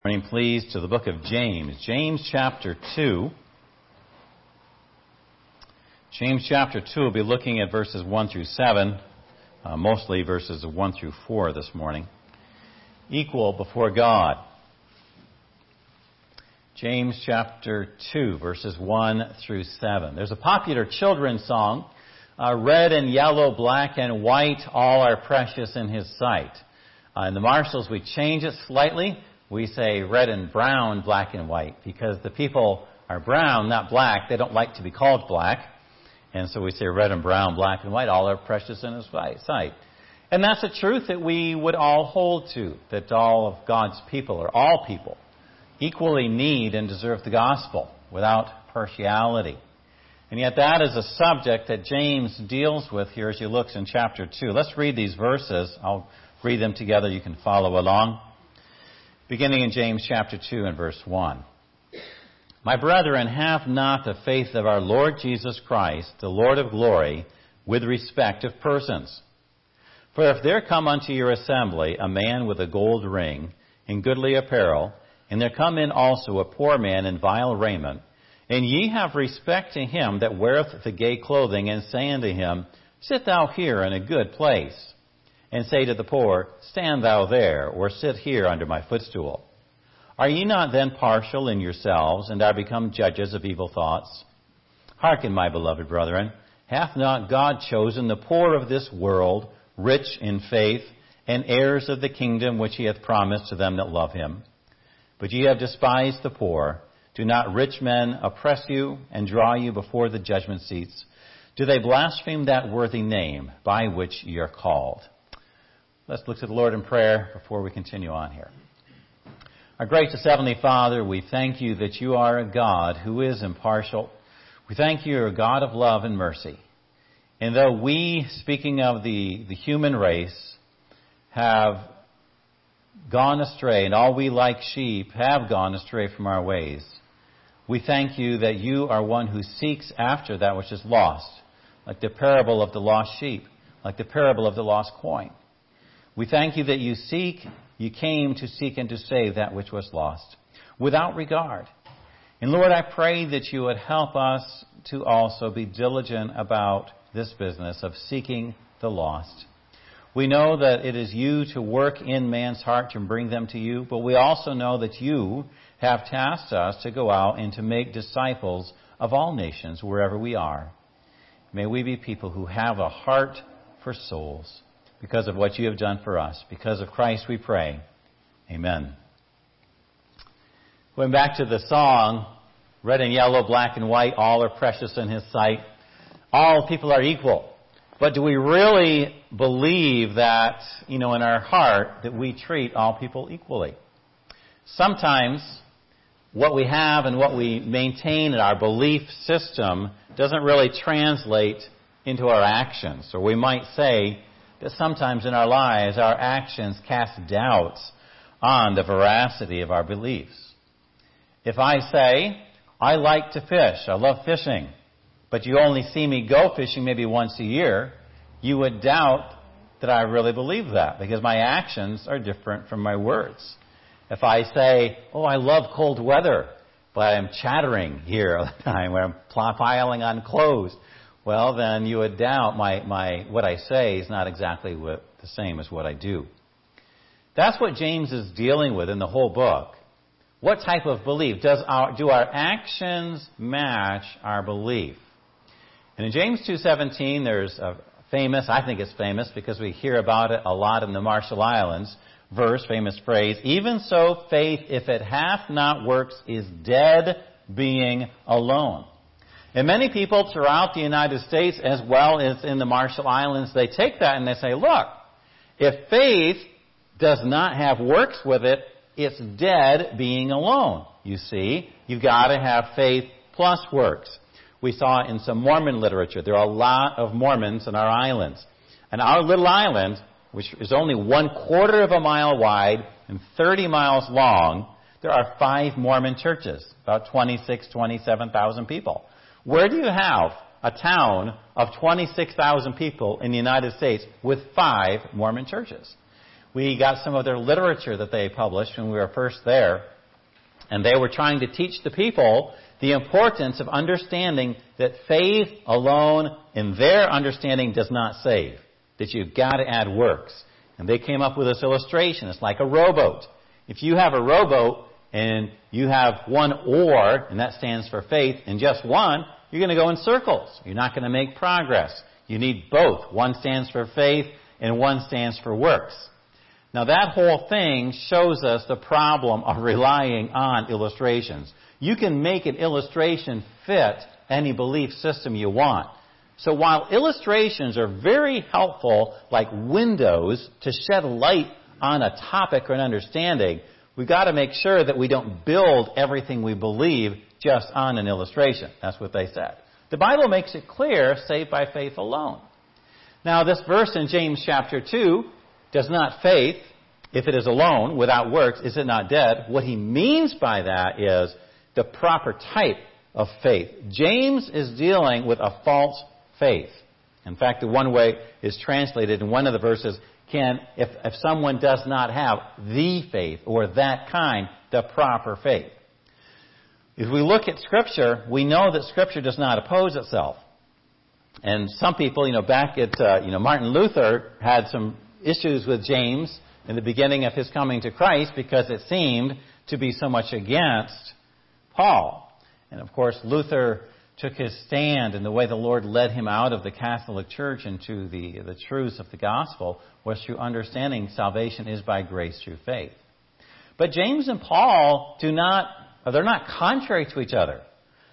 Turning please to the book of James. James chapter 2. James chapter 2, we'll be looking at verses 1 through 7, mostly verses 1 through 4 this morning. Equal before God. James chapter 2, verses 1 through 7. There's a popular children's song, red and yellow, black and white, all are precious in His sight. In the Marshalls, we change it slightly. We say red and brown, black and white, because the people are brown, not black. They don't like to be called black. And so we say red and brown, black and white, all are precious in His sight. And that's a truth that we would all hold to, that all of God's people, or all people, equally need and deserve the gospel without partiality. And yet that is a subject that James deals with here as he looks in chapter 2. Let's read these verses. I'll read them together. You can follow along. Beginning in James chapter 2 and verse 1. My brethren, have not the faith of our Lord Jesus Christ, the Lord of glory, with respect of persons. For if there come unto your assembly a man with a gold ring, in goodly apparel, and there come in also a poor man in vile raiment, and ye have respect to him that weareth the gay clothing, and say unto him, Sit thou here in a good place, and say to the poor, Stand thou there, or sit here under my footstool. Are ye not then partial in yourselves, and are become judges of evil thoughts? Hearken, my beloved brethren, hath not God chosen the poor of this world, rich in faith, and heirs of the kingdom which He hath promised to them that love Him? But ye have despised the poor. Do not rich men oppress you, and draw you before the judgment seats? Do they blaspheme that worthy name by which ye are called? Let's look to the Lord in prayer before we continue on here. Our gracious Heavenly Father, we thank You that You are a God who is impartial. We thank You are a God of love and mercy. And though we, speaking of the human race, have gone astray, and all we like sheep have gone astray from our ways, we thank You that You are one who seeks after that which is lost, like the parable of the lost sheep, like the parable of the lost coin. We thank You that You came to seek and to save that which was lost, without regard. And Lord, I pray that You would help us to also be diligent about this business of seeking the lost. We know that it is You to work in man's heart to bring them to You, but we also know that You have tasked us to go out and to make disciples of all nations wherever we are. May we be people who have a heart for souls, because of what You have done for us. Because of Christ we pray. Amen. Going back to the song, red and yellow, black and white, all are precious in His sight. All people are equal. But do we really believe that, in our heart, that we treat all people equally? Sometimes what we have and what we maintain in our belief system doesn't really translate into our actions. Or we might say that sometimes in our lives, our actions cast doubts on the veracity of our beliefs. If I say, I like to fish, I love fishing, but you only see me go fishing maybe once a year, you would doubt that I really believe that, because my actions are different from my words. If I say, I love cold weather, but I'm chattering here all the time, where I'm piling on clothes, well, then you would doubt what I say is not exactly the same as what I do. That's what James is dealing with in the whole book. What type of belief? Do our actions match our belief? And in James 2:17, there's a famous, I think it's famous because we hear about it a lot in the Marshall Islands, famous phrase, even so faith, if it hath not works, is dead being alone. And many people throughout the United States, as well as in the Marshall Islands, they take that and they say, look, if faith does not have works with it, it's dead being alone. You see, you've got to have faith plus works. We saw in some Mormon literature, there are a lot of Mormons in our islands. And our little island, which is only 1/4 of a mile wide and 30 miles long, there are 5 Mormon churches, about 27,000 people. Where do you have a town of 26,000 people in the United States with 5 Mormon churches? We got some of their literature that they published when we were first there. And they were trying to teach the people the importance of understanding that faith alone, in their understanding, does not save. That you've got to add works. And they came up with this illustration. It's like a rowboat. If you have a rowboat and you have one oar, and that stands for faith, and just one, you're going to go in circles. You're not going to make progress. You need both. One stands for faith and one stands for works. Now that whole thing shows us the problem of relying on illustrations. You can make an illustration fit any belief system you want. So while illustrations are very helpful, like windows, to shed light on a topic or an understanding, we've got to make sure that we don't build everything we believe just on an illustration. That's what they said. The Bible makes it clear, saved by faith alone. Now this verse in James chapter 2, does not faith, if it is alone, without works, is it not dead? What he means by that is the proper type of faith. James is dealing with a false faith. In fact, the one way is translated in one of the verses, if someone does not have the faith, or that kind, the proper faith. If we look at Scripture, we know that Scripture does not oppose itself. And some people, back at, Martin Luther had some issues with James in the beginning of his coming to Christ because it seemed to be so much against Paul. And of course, Luther took his stand, and the way the Lord led him out of the Catholic Church into the truths of the gospel was through understanding salvation is by grace through faith. But James and Paul they're not contrary to each other.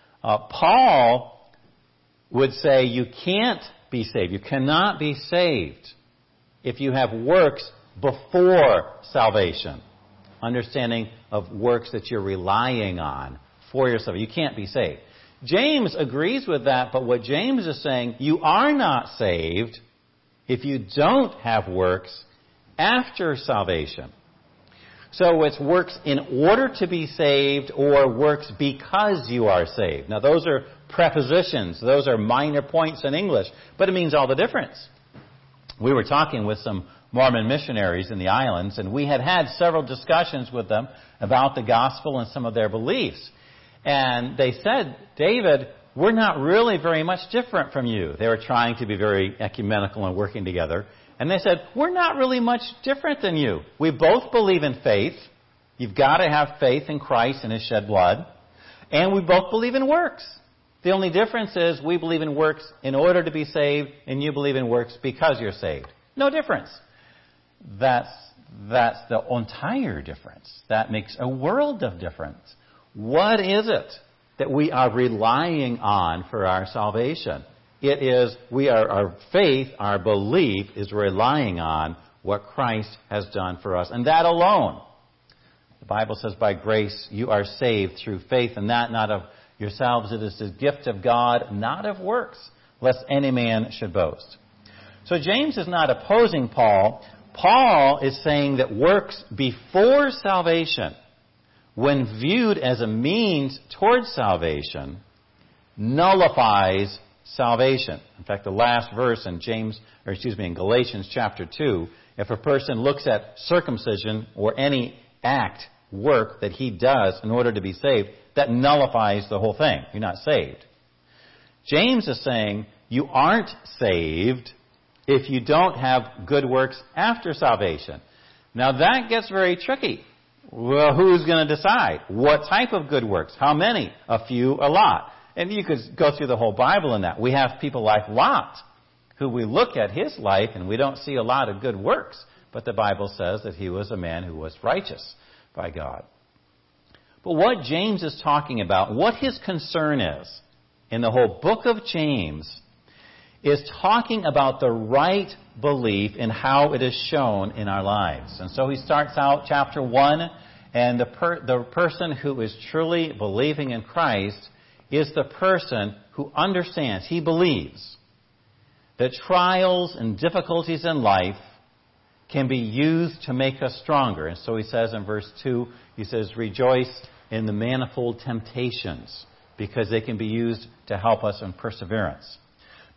Paul would say you can't be saved. You cannot be saved if you have works before salvation. Understanding of works that you're relying on for yourself. You can't be saved. James agrees with that, but what James is saying, you are not saved if you don't have works after salvation. So it's works in order to be saved or works because you are saved. Now those are prepositions. Those are minor points in English, but it means all the difference. We were talking with some Mormon missionaries in the islands, and we had several discussions with them about the gospel and some of their beliefs. And they said, David, we're not really very much different from you. They were trying to be very ecumenical and working together. And they said, we're not really much different than you. We both believe in faith. You've got to have faith in Christ and His shed blood. And we both believe in works. The only difference is we believe in works in order to be saved, and you believe in works because you're saved. No difference. That's the entire difference. That makes a world of difference. What is it that we are relying on for our salvation? It is our faith, our belief is relying on what Christ has done for us, and that alone. The Bible says, by grace you are saved through faith, and that not of yourselves. It is the gift of God, not of works, lest any man should boast. So James is not opposing Paul. Paul is saying that works before salvation, when viewed as a means towards salvation, nullifies salvation. In fact, the last verse in in Galatians chapter 2, if a person looks at circumcision or any act, work that he does in order to be saved, that nullifies the whole thing. You're not saved. James is saying you aren't saved if you don't have good works after salvation. Now that gets very tricky. Well, who's going to decide? What type of good works? How many? A few? A lot? And you could go through the whole Bible in that. We have people like Lot, who we look at his life and we don't see a lot of good works. But the Bible says that he was a man who was righteous by God. But what James is talking about, what his concern is in the whole book of James, is talking about the right belief in how it is shown in our lives. And so he starts out chapter 1, and the person who is truly believing in Christ is the person who understands, he believes, that trials and difficulties in life can be used to make us stronger. And so he says in verse 2, he says, rejoice in the manifold temptations, because they can be used to help us in perseverance.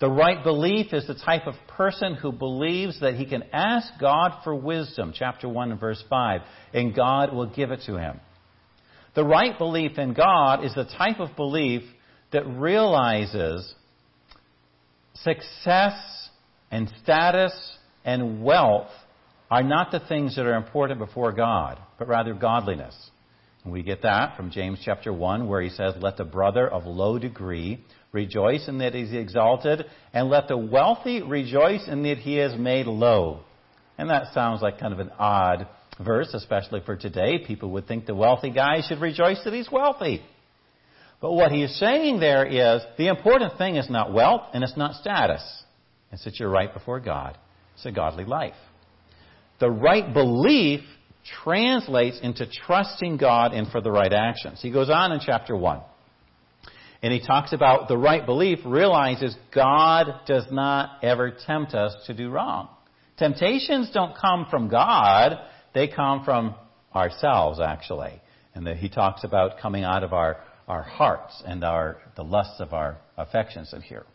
The right belief is the type of person who believes that he can ask God for wisdom, chapter 1 and verse 5, and God will give it to him. The right belief in God is the type of belief that realizes success and status and wealth are not the things that are important before God, but rather godliness. And we get that from James chapter 1, where he says, "Let the brother of low degree rejoice in that he is exalted, and let the wealthy rejoice in that he is made low." And that sounds like kind of an odd verse, especially for today. People would think the wealthy guy should rejoice that he's wealthy. But what he is saying there is, the important thing is not wealth and it's not status. It's that you're right before God. It's a godly life. The right belief translates into trusting God and for the right actions. He goes on in chapter 1. And he talks about the right belief realizes God does not ever tempt us to do wrong. Temptations don't come from God. They come from ourselves, actually. And he talks about coming out of our hearts and the lusts of our affections in here.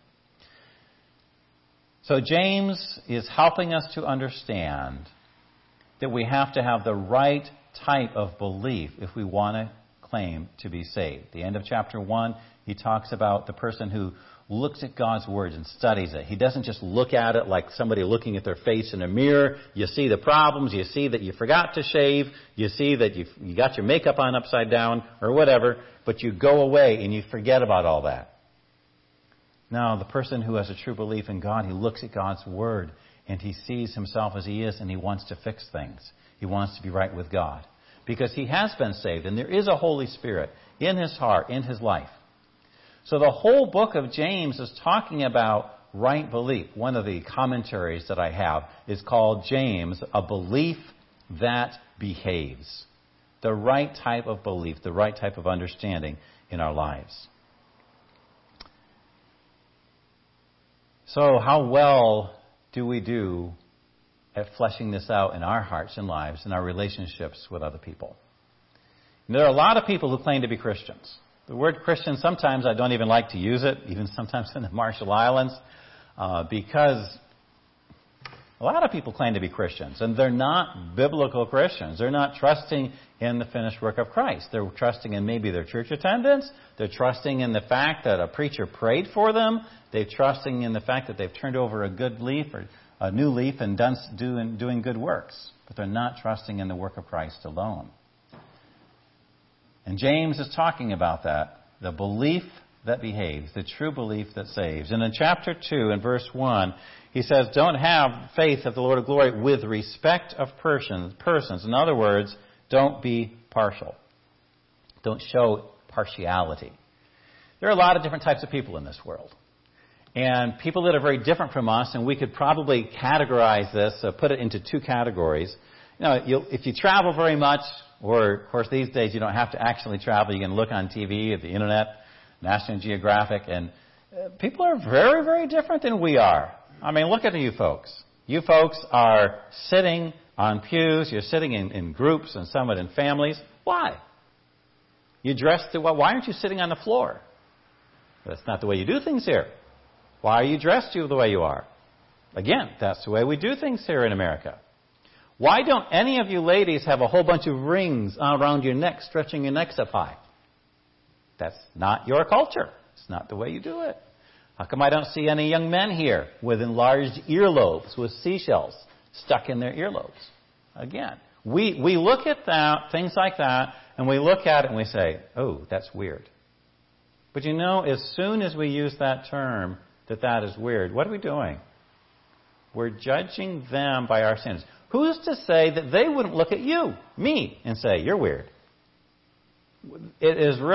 So James is helping us to understand that we have to have the right type of belief if we want to claim to be saved. The end of chapter 1, he talks about the person who looks at God's Word and studies it. He doesn't just look at it like somebody looking at their face in a mirror. You see the problems. You see that you forgot to shave. You see that you got your makeup on upside down or whatever, but you go away and you forget about all that. Now, the person who has a true belief in God, he looks at God's Word and he sees himself as he is and he wants to fix things. He wants to be right with God because he has been saved and there is a Holy Spirit in his heart, in his life. So the whole book of James is talking about right belief. One of the commentaries that I have is called James, a belief that behaves. The right type of belief, the right type of understanding in our lives. So how well do we do at fleshing this out in our hearts and lives, in our relationships with other people? And there are a lot of people who claim to be Christians. The word Christian, sometimes I don't even like to use it, even sometimes in the Marshall Islands, because a lot of people claim to be Christians, and they're not biblical Christians. They're not trusting in the finished work of Christ. They're trusting in maybe their church attendance. They're trusting in the fact that a preacher prayed for them. They're trusting in the fact that they've turned over a good leaf or a new leaf and doing good works. But they're not trusting in the work of Christ alone. And James is talking about that, the belief that behaves, the true belief that saves. And in chapter 2, in verse 1, he says, don't have faith of the Lord of glory with respect of persons. In other words, don't be partial. Don't show partiality. There are a lot of different types of people in this world. And people that are very different from us, and we could probably categorize this, put it into two categories. If you travel very much, or, of course, these days you don't have to actually travel. You can look on TV, at the Internet, National Geographic, and people are very, very different than we are. I mean, look at you folks. You folks are sitting on pews. You're sitting in groups and somewhat in families. Why? You dressed why aren't you sitting on the floor? That's not the way you do things here. Why are you dressed the way you are? Again, that's the way we do things here in America. Why don't any of you ladies have a whole bunch of rings around your neck, stretching your necks up high? That's not your culture. It's not the way you do it. How come I don't see any young men here with enlarged earlobes, with seashells stuck in their earlobes? Again, we look at that, things like that, and we look at it and we say, oh, that's weird. But as soon as we use that term, that is weird, what are we doing? We're judging them by our sins. Who's to say that they wouldn't look at you, me, and say, you're weird? It's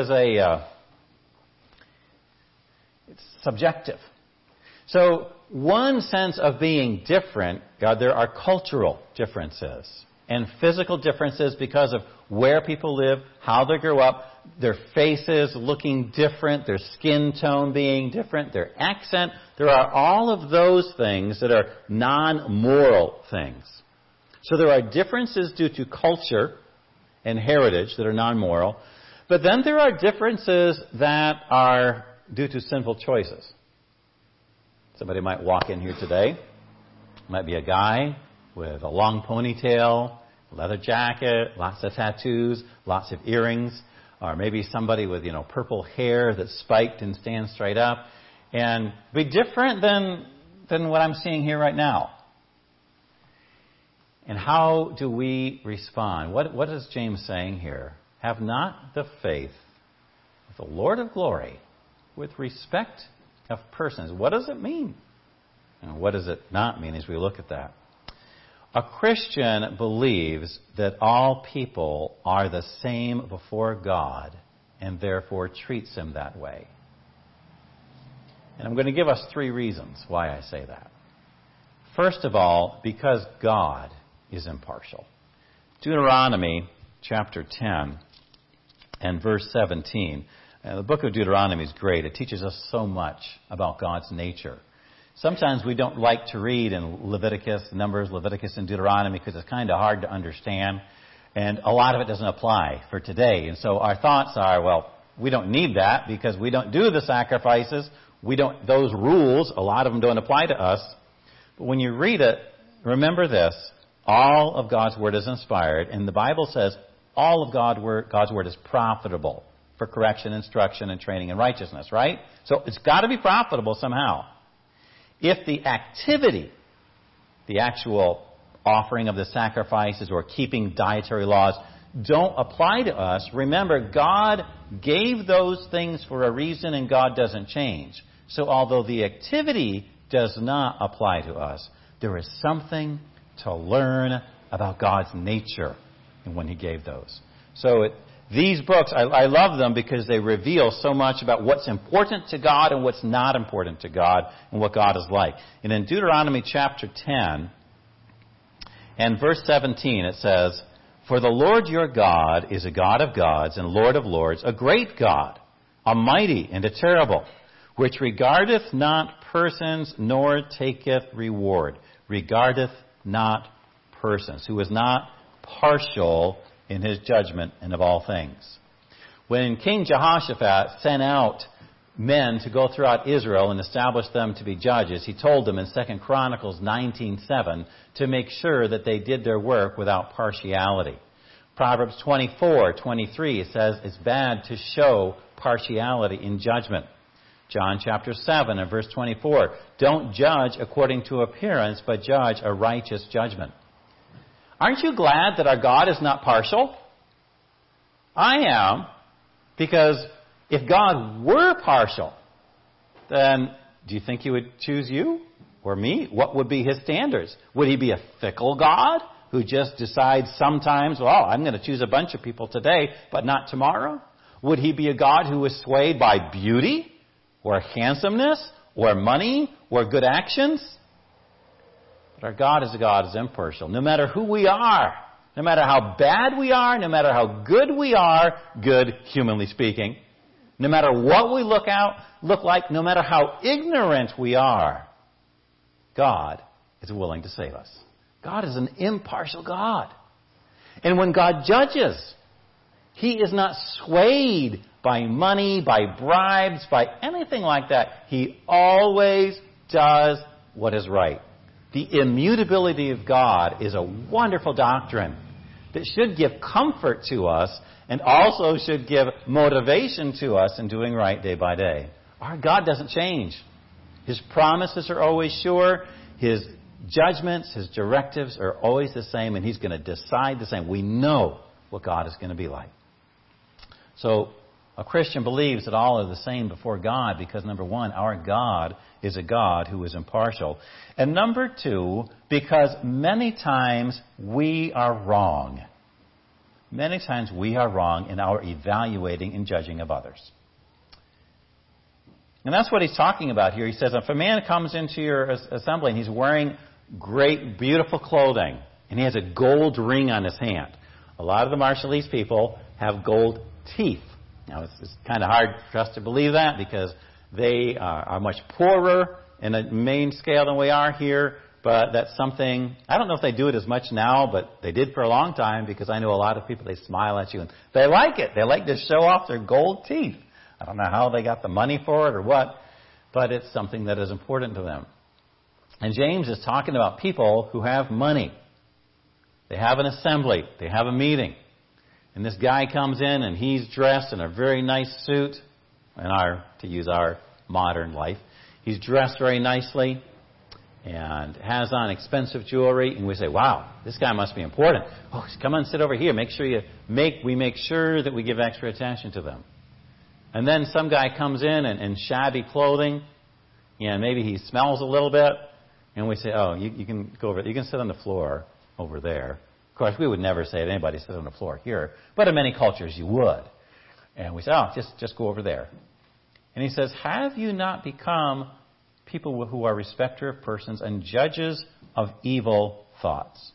subjective. So one sense of being different, there are cultural differences and physical differences because of where people live, how they grew up, their faces looking different, their skin tone being different, their accent. There are all of those things that are non-moral things. So there are differences due to culture and heritage that are non-moral. But then there are differences that are due to sinful choices. Somebody might walk in here today. Might be a guy with a long ponytail, leather jacket, lots of tattoos, lots of earrings, or maybe somebody with, purple hair that's spiked and stands straight up, and be different than what I'm seeing here right now. And how do we respond? What is James saying here? Have not the faith of the Lord of glory with respect of persons. What does it mean? And what does it not mean as we look at that? A Christian believes that all people are the same before God and therefore treats them that way. And I'm going to give us 3 reasons why I say that. First of all, because God is impartial. Deuteronomy chapter 10 and verse 17. The book of Deuteronomy is great. It teaches us so much about God's nature. Sometimes we don't like to read in Leviticus, Numbers, Leviticus, and Deuteronomy because it's kind of hard to understand. And a lot of it doesn't apply for today. And so our thoughts are, well, we don't need that because we don't do the sacrifices. Those rules, a lot of them don't apply to us. But when you read it, remember this. All of God's Word is inspired. And the Bible says all of God's Word is profitable for correction, instruction, and training in righteousness, right? So it's got to be profitable somehow. If the activity, the actual offering of the sacrifices or keeping dietary laws don't apply to us, remember, God gave those things for a reason and God doesn't change. So although the activity does not apply to us, there is something to learn about God's nature and when He gave those. So these books, I love them because they reveal so much about what's important to God and what's not important to God and what God is like. And in Deuteronomy chapter 10 and verse 17 it says, "For the Lord your God is a God of gods and Lord of lords, a great God, a mighty and a terrible, which regardeth not persons nor taketh reward." Regardeth not persons. Who is not partial in his judgment and of all things. When King Jehoshaphat sent out men to go throughout Israel and establish them to be judges, he told them in 2 Chronicles 19:7 to make sure that they did their work without partiality. Proverbs 24:23 says it's bad to show partiality in judgment. John chapter 7 and verse 24, don't judge according to appearance, but judge a righteous judgment. Aren't you glad that our God is not partial? I am, because if God were partial, then do you think He would choose you or me? What would be His standards? Would He be a fickle God who just decides sometimes, well, I'm going to choose a bunch of people today, but not tomorrow? Would He be a God who is swayed by beauty or handsomeness or money or good actions? Our God is a God who's impartial. No matter who we are, no matter how bad we are, no matter how good we are, good humanly speaking, no matter what we look like, no matter how ignorant we are, God is willing to save us. God is an impartial God. And when God judges, He is not swayed by money, by bribes, by anything like that. He always does what is right. The immutability of God is a wonderful doctrine that should give comfort to us and also should give motivation to us in doing right day by day. Our God doesn't change. His promises are always sure. His judgments, His directives are always the same, and He's going to decide the same. We know what God is going to be like. So a Christian believes that all are the same before God because, number one, our God is a God who is impartial. And number two, because many times we are wrong. Many times we are wrong in our evaluating and judging of others. And that's what he's talking about here. He says, if a man comes into your assembly and he's wearing great, beautiful clothing, and he has a gold ring on his hand. A lot of the Marshallese people have gold teeth. Now, it's kind of hard for us to believe that because they are much poorer in a main scale than we are here. But that's something, I don't know if they do it as much now, but they did for a long time because I know a lot of people, they smile at you and they like it. They like to show off their gold teeth. I don't know how they got the money for it or what. but it's something that is important to them. And James is talking about people who have money. They have an assembly. They have a meeting. And this guy comes in and he's dressed in a very nice suit, to use our modern life. He's dressed very nicely and has on expensive jewelry. And we say, wow, this guy must be important. Oh, come on, sit over here. We make sure that we give extra attention to them. And then some guy comes in shabby clothing, and maybe he smells a little bit. And we say, oh, you can go over. You can sit on the floor over there. Of course, we would never say to anybody, sit on the floor here. But in many cultures, you would. And we say, oh, just go over there. And he says, have you not become people who are respecter of persons and judges of evil thoughts?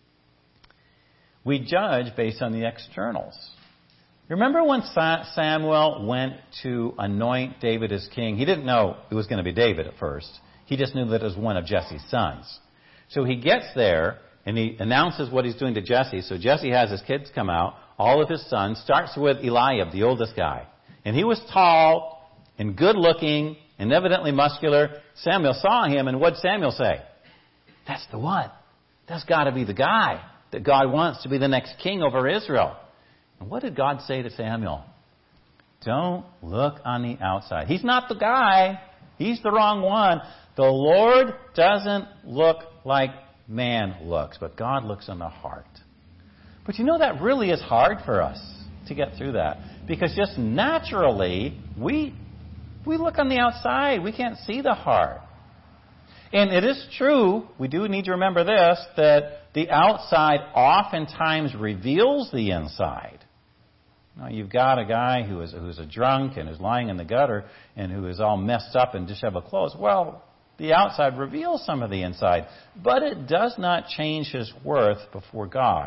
We judge based on the externals. Remember when Samuel went to anoint David as king? He didn't know it was going to be David at first. He just knew that it was one of Jesse's sons. So he gets there, and he announces what he's doing to Jesse. So Jesse has his kids come out, all of his sons. Starts with Eliab, the oldest guy. And he was tall and good-looking and evidently muscular. Samuel saw him, and what did Samuel say? That's the one. That's got to be the guy that God wants to be the next king over Israel. And what did God say to Samuel? Don't look on the outside. He's not the guy. He's the wrong one. The Lord doesn't look like man looks, but God looks on the heart. But that really is hard for us to get through that. Because just naturally, we look on the outside. We can't see the heart. And it is true, we do need to remember this, that the outside oftentimes reveals the inside. Now, you've got a guy who's a drunk and who's lying in the gutter and who is all messed up and disheveled clothes. Well, the outside reveals some of the inside, but it does not change his worth before God.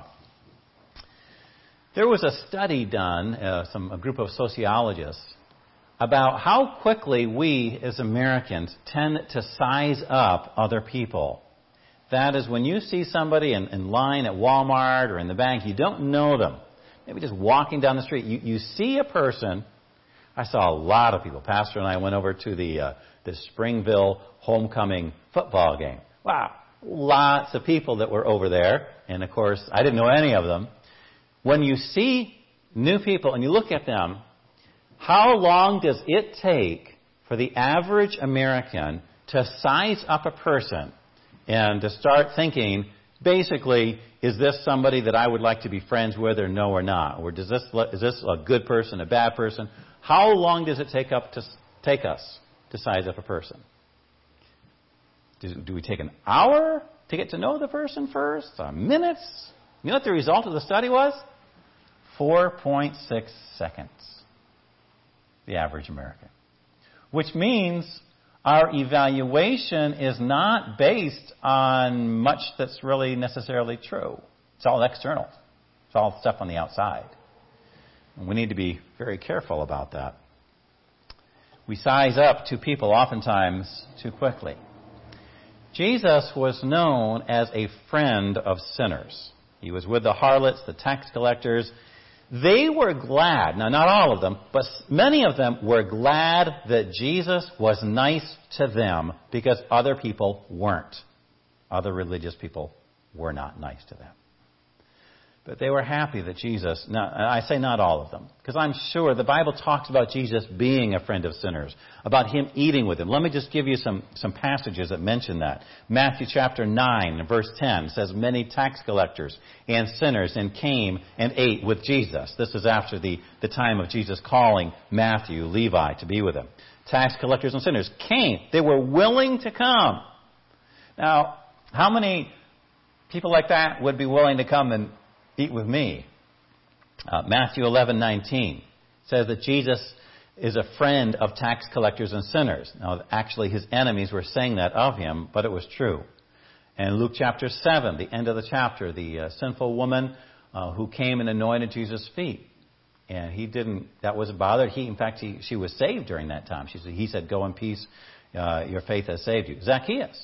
There was a study done, a group of sociologists, about how quickly we as Americans tend to size up other people. That is, when you see somebody in line at Walmart or in the bank, you don't know them. Maybe just walking down the street, you see a person. I saw a lot of people. Pastor and I went over to the Springville homecoming football game. Wow, lots of people that were over there. And of course, I didn't know any of them. When you see new people and you look at them, how long does it take for the average American to size up a person and to start thinking, basically, is this somebody that I would like to be friends with or no or not? Or is this a good person, a bad person? How long does it take us to size up a person? Do we take an hour to get to know the person first? Minutes? You know what the result of the study was? 4.6 seconds. The average American. Which means our evaluation is not based on much that's really necessarily true. It's all external. It's all stuff on the outside. And we need to be very careful about that. We size up to people oftentimes too quickly. Jesus was known as a friend of sinners. He was with the harlots, the tax collectors. They were glad, now not all of them, but many of them were glad that Jesus was nice to them because other people weren't. Other religious people were not nice to them. But they were happy that Jesus, I say not all of them, because I'm sure the Bible talks about Jesus being a friend of sinners, about Him eating with them. Let me just give you some passages that mention that. Matthew chapter 9, verse 10 says, many tax collectors and sinners and came and ate with Jesus. This is after the time of Jesus calling Matthew, Levi to be with Him. Tax collectors and sinners came. They were willing to come. Now, how many people like that would be willing to come and eat with me? Matthew 11:19 says that Jesus is a friend of tax collectors and sinners. Now, actually, His enemies were saying that of Him, but it was true. And Luke chapter 7, the end of the chapter, the sinful woman who came and anointed Jesus' feet. And that wasn't bothered. She was saved during that time. He said, go in peace, your faith has saved you. Zacchaeus,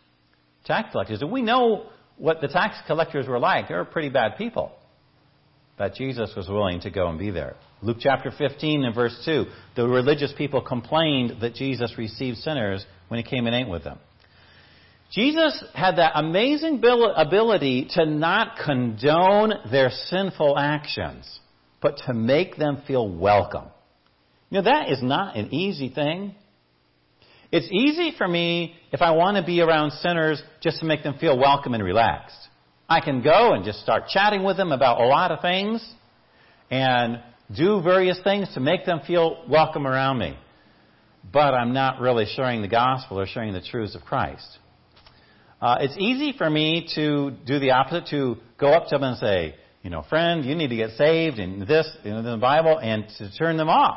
tax collectors. And we know what the tax collectors were like. They were pretty bad people. But Jesus was willing to go and be there. Luke chapter 15 and verse 2, the religious people complained that Jesus received sinners when he came and ate with them. Jesus had that amazing ability to not condone their sinful actions, but to make them feel welcome. That is not an easy thing. It's easy for me, if I want to be around sinners, just to make them feel welcome and relaxed. I can go and just start chatting with them about a lot of things and do various things to make them feel welcome around me. But I'm not really sharing the gospel or sharing the truths of Christ. It's easy for me to do the opposite, to go up to them and say, friend, you need to get saved in this, in the Bible, and to turn them off.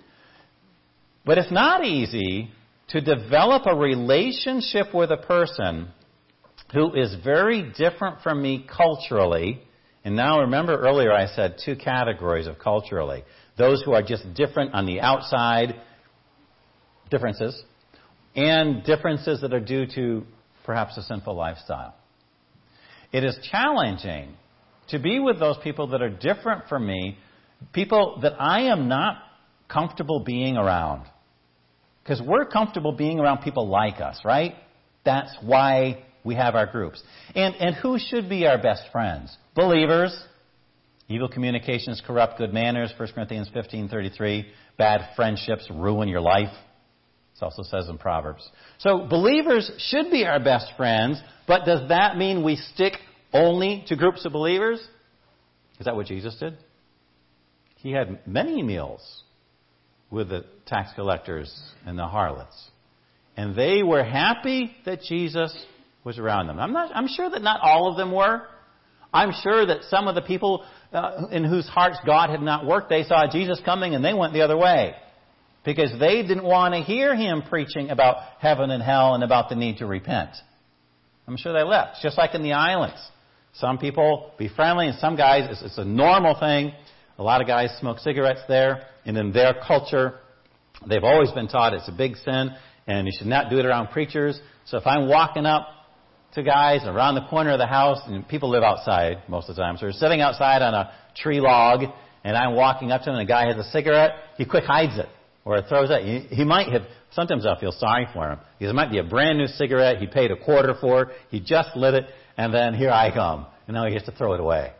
But it's not easy to develop a relationship with a person who is very different from me culturally. And now remember earlier I said two categories of culturally. Those who are just different on the outside, differences, and differences that are due to perhaps a sinful lifestyle. It is challenging to be with those people that are different from me, people that I am not comfortable being around. Because we're comfortable being around people like us, right? That's why we have our groups. And who should be our best friends? Believers. Evil communications corrupt good manners, 1 Corinthians 15:33. Bad friendships ruin your life. It also says in Proverbs. So believers should be our best friends, but does that mean we stick only to groups of believers? Is that what Jesus did? He had many meals with the tax collectors and the harlots. And they were happy that Jesus was around them. I'm sure that not all of them were. I'm sure that some of the people in whose hearts God had not worked, they saw Jesus coming and they went the other way. Because they didn't want to hear him preaching about heaven and hell and about the need to repent. I'm sure they left. Just like in the islands. Some people be friendly and some guys, it's a normal thing. A lot of guys smoke cigarettes there. And in their culture, they've always been taught it's a big sin and you should not do it around preachers. So if I'm walking up to guys around the corner of the house, and people live outside most of the time, so they're sitting outside on a tree log, and I'm walking up to them and the guy has a cigarette, he quick hides it. Or throws it. He might have, sometimes I feel sorry for him. Because it might be a brand new cigarette, he paid $0.25 for it, he just lit it, and then here I come. And now he has to throw it away.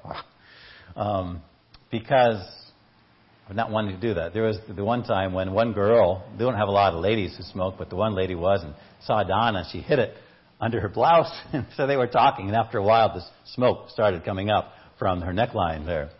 Because I'm not wanting to do that. There was the one time when one girl, they don't have a lot of ladies who smoke, but the one lady was, and saw Donna, she hid it under her blouse. And so they were talking, and after a while, this smoke started coming up from her neckline there.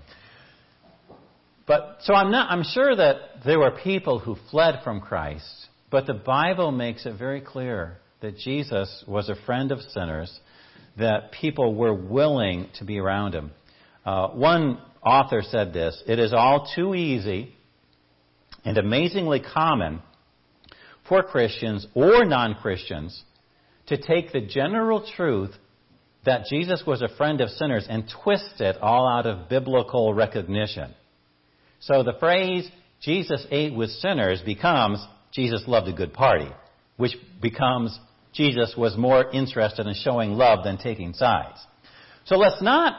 But so I'm sure that there were people who fled from Christ, but the Bible makes it very clear that Jesus was a friend of sinners, that people were willing to be around him. One author said this, "It is all too easy and amazingly common for Christians or non-Christians to take the general truth that Jesus was a friend of sinners and twist it all out of biblical recognition." So the phrase, Jesus ate with sinners, becomes, Jesus loved a good party, which becomes, Jesus was more interested in showing love than taking sides. So let's not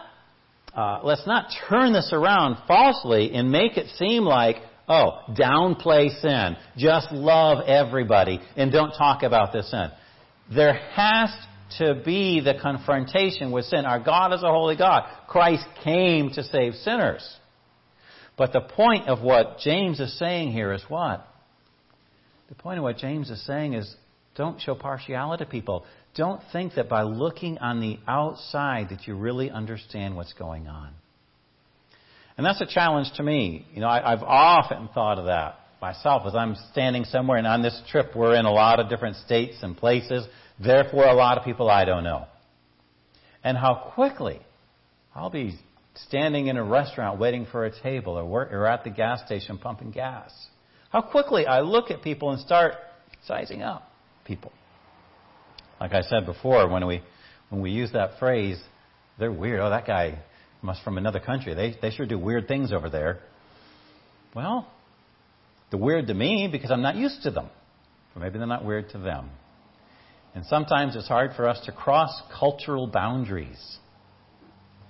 turn this around falsely and make it seem like, downplay sin, just love everybody, and don't talk about this sin. There has to be the confrontation with sin. Our God is a holy God. Christ came to save sinners. But the point of what James is saying here is what? The point of what James is saying is don't show partiality to people. Don't think that by looking on the outside that you really understand what's going on. And that's a challenge to me. I've often thought of that myself as I'm standing somewhere, and on this trip we're in a lot of different states and places, therefore a lot of people I don't know. And how quickly I'll be standing in a restaurant waiting for a table or at the gas station pumping gas. How quickly I look at people and start sizing up people. Like I said before, when we use that phrase, they're weird. That guy must from another country. They sure do weird things over there. Well, they're weird to me because I'm not used to them. Or maybe they're not weird to them. And sometimes it's hard for us to cross cultural boundaries.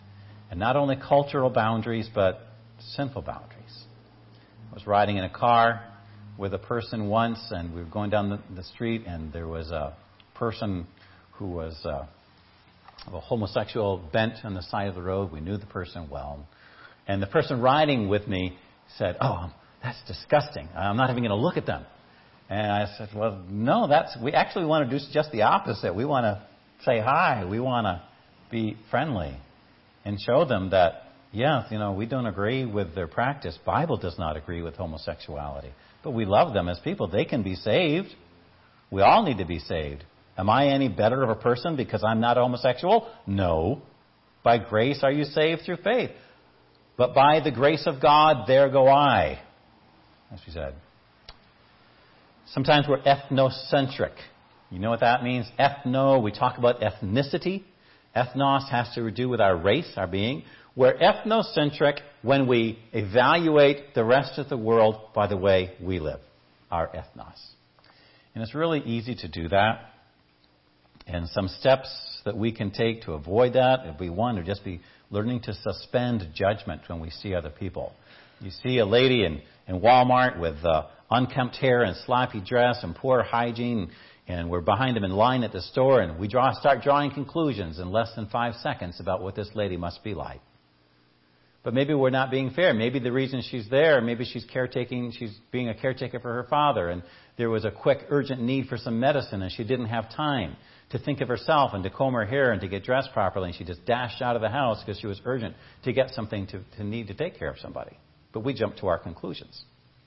And not only cultural boundaries, but sinful boundaries. I was riding in a car with a person once, and we were going down the street, and there was a person who was of a homosexual bent on the side of the road. We knew the person well. And the person riding with me said, "Oh, that's disgusting. I'm not even going to look at them." And I said, "Well, no, we actually want to do just the opposite. We want to say hi. We want to be friendly and show them that, yes, we don't agree with their practice. Bible does not agree with homosexuality. But we love them as people. They can be saved. We all need to be saved. Am I any better of a person because I'm not homosexual? No. By grace are you saved through faith. But by the grace of God, there go I," as we said. Sometimes we're ethnocentric. You know what that means? Ethno, we talk about ethnicity. Ethnos has to do with our race, our being. We're ethnocentric when we evaluate the rest of the world by the way we live, our ethnos. And it's really easy to do that. And some steps that we can take to avoid that, if we want to just be learning to suspend judgment when we see other people. You see a lady in Walmart with unkempt hair and sloppy dress and poor hygiene, and we're behind them in line at the store, and we start drawing conclusions in less than 5 seconds about what this lady must be like. But maybe we're not being fair. Maybe the reason she's there, maybe she's being a caretaker for her father, and there was a quick, urgent need for some medicine, and she didn't have time to think of herself and to comb her hair and to get dressed properly, and she just dashed out of the house because she was urgent to get something to need to take care of somebody. But we jump to our conclusions.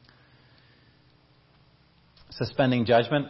Suspending judgment.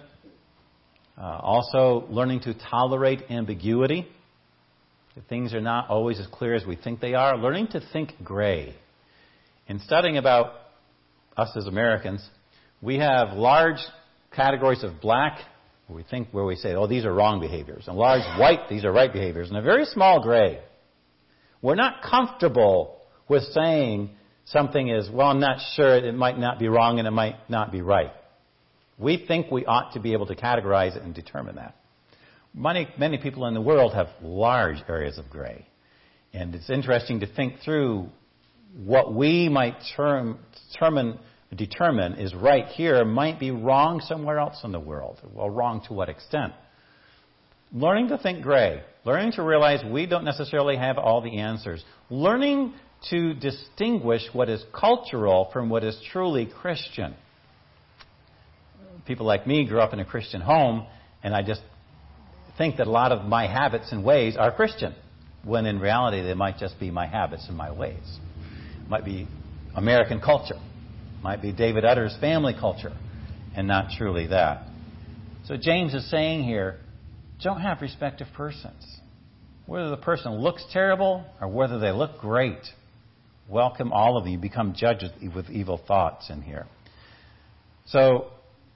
Also learning to tolerate ambiguity. If things are not always as clear as we think they are. Learning to think gray. In studying about us as Americans, we have large categories of black, where we say, oh, these are wrong behaviors. And large white, these are right behaviors. And a very small gray. We're not comfortable with saying something is, well, I'm not sure, it might not be wrong and it might not be right. We think we ought to be able to categorize it and determine that. Many people in the world have large areas of gray. And it's interesting to think through what we might determine is right here might be wrong somewhere else in the world. Well, wrong to what extent? Learning to think gray. Learning to realize we don't necessarily have all the answers. Learning to distinguish what is cultural from what is truly Christian. People like me grew up in a Christian home, and I just think that a lot of my habits and ways are Christian, when in reality they might just be my habits and my ways. It might be American culture. It might be David Utter's family culture, and not truly that. So James is saying here, don't have respect of persons. Whether the person looks terrible or whether they look great, welcome all of you. Become judges with evil thoughts in here. So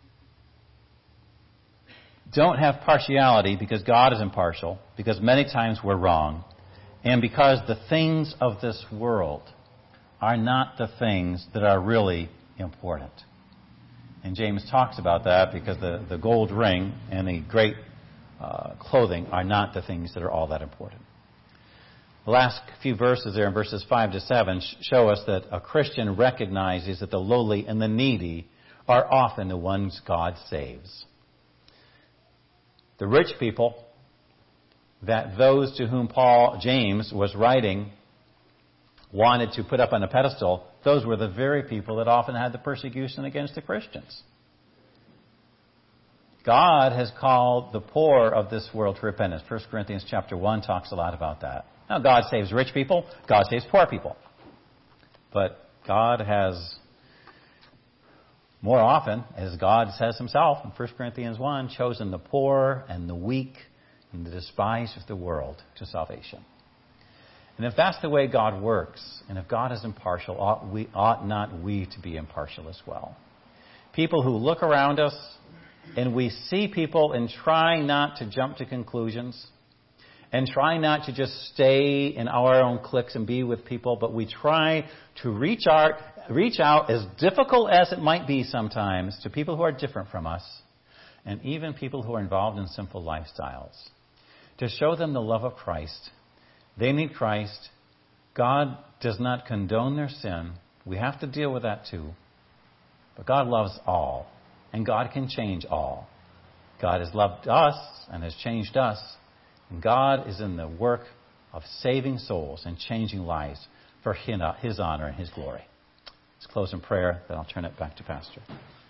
don't have partiality because God is impartial, because many times we're wrong, and because the things of this world are not the things that are really important. And James talks about that because the gold ring and the great clothing are not the things that are all that important. The last few verses there in verses 5 to 7 show us that a Christian recognizes that the lowly and the needy are often the ones God saves. The rich people, that those to whom James was writing, wanted to put up on a pedestal, those were the very people that often had the persecution against the Christians. God has called the poor of this world to repentance. 1 Corinthians chapter 1 talks a lot about that. Now, God saves rich people. God saves poor people. But God has, more often, as God says himself in 1 Corinthians 1, chosen the poor and the weak and the despised of the world to salvation. And if that's the way God works, and if God is impartial, ought not we to be impartial as well? People who look around us and we see people and try not to jump to conclusions and try not to just stay in our own cliques and be with people, but we try to reach out, as difficult as it might be sometimes, to people who are different from us and even people who are involved in sinful lifestyles, to show them the love of Christ. They need Christ. God does not condone their sin. We have to deal with that too. But God loves all, and God can change all. God has loved us and has changed us, and God is in the work of saving souls and changing lives for His honor and His glory. Let's close in prayer, then I'll turn it back to Pastor.